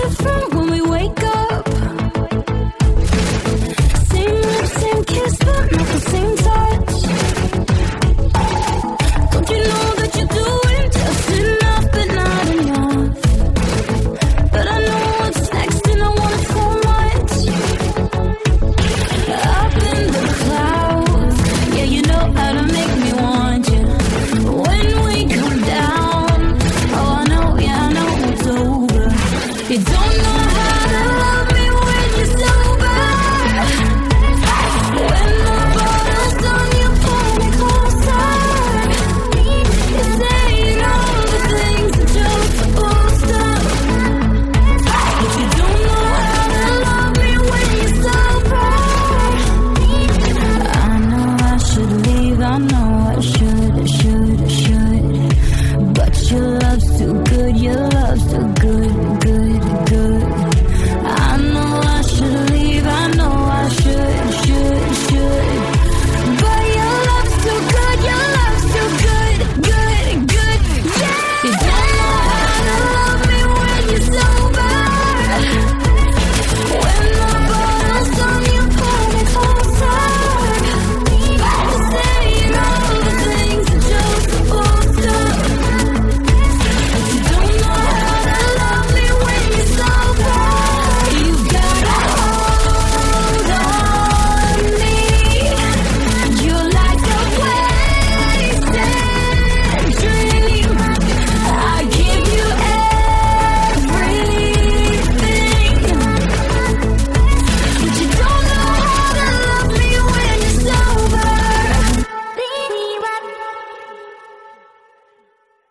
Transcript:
different when we wake up. Same lips, same kiss, but not the same touch. Don't you know that you're doing just enough, but not enough? But I know what's next and I want it so much. Up in the clouds, yeah, you know how to make me want you. When we come down, oh I know, yeah, I know it's over. You don't know how to love.